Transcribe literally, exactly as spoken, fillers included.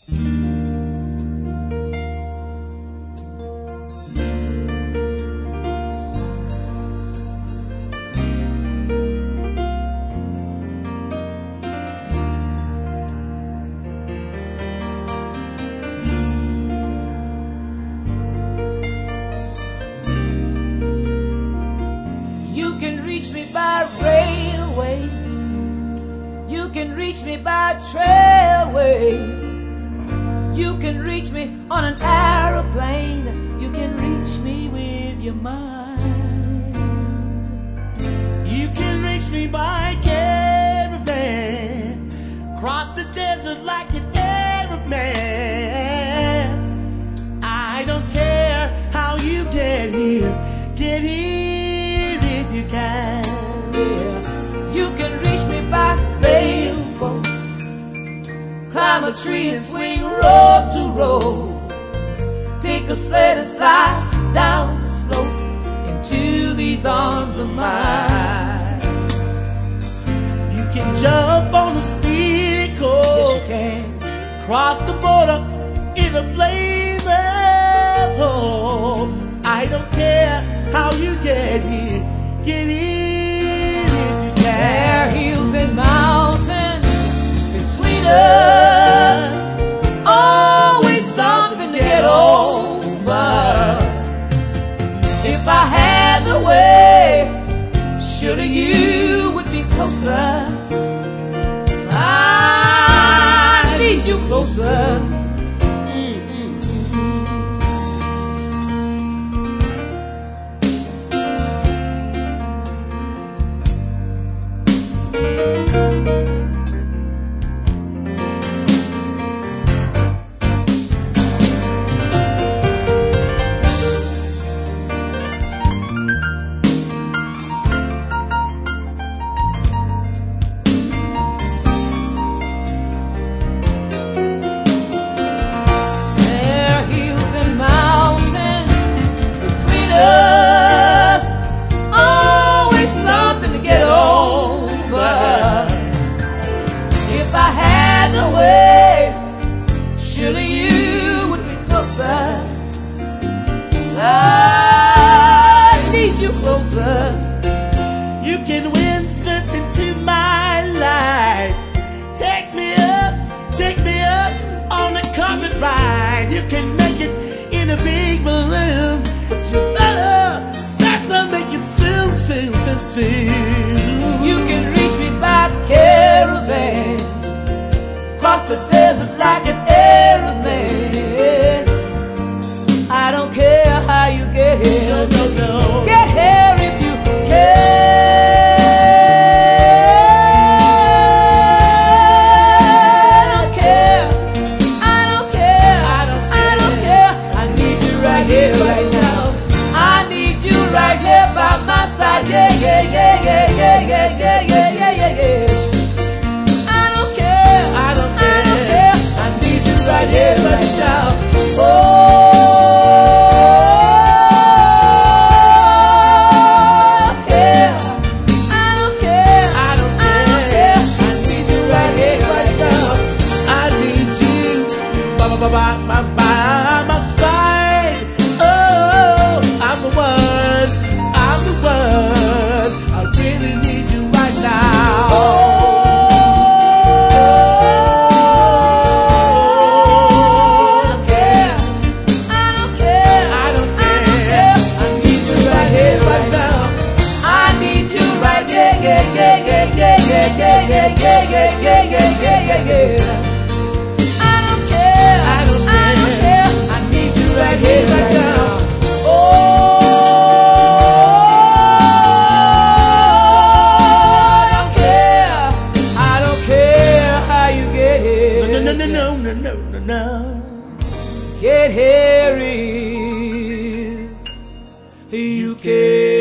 You can reach me by railway, you can reach me by trailway, you can reach me on an aeroplane, you can reach me with your mind. You can reach me by caravan, cross the desert like an Arab man. I don't care how you get here, get here if you can. Yeah. You can reach me by sailboat, climb a tree and swing road to road, take a sled and slide down the slope into these arms of mine. You can jump on a speedy coast, Yes, you can. cross the border in a blaze of hope. I don't care how you get here, get here if you There are can. hills and mountains between us, always something to get over. If I had the way, surely you would be closer. I need you closer. Surely you would be closer. I need you closer. You can windsurf into my life, take me up, take me up on a carpet ride. You can make it in a big balloon, but you better, better make it soon, soon, soon, soon. You can reach me by caravan, cross the desert like an Arab man. I don't care how you get here, No, no, no. get here if you can. I don't care, I don't care, I don't I don't care. I need you right here, right now. I need you right here by my side. Yeah, yeah, yeah, yeah, yeah, yeah, yeah, yeah, yeah, yeah, yeah. I don't care, I don't I don't care. I need you right here, right now. Oh, yeah. I don't care, I don't I don't care. care. I need you right here, right now. I need you by, by, by, by, by my side. Oh, I'm the one, I'm the one. I really need you right now. I don't care, I don't care, I don't I don't care. care. I need you right here, right now. I need you right, yeah, yeah, yeah, yeah, yeah, yeah, yeah, yeah, yeah, yeah, yeah, yeah, yeah, yeah, yeah. I don't care, I don't I don't care. I need you right here, right now. Oh, I don't care, I don't care how you get here. No, no, no, no, no, no, no, no. Get here if you can.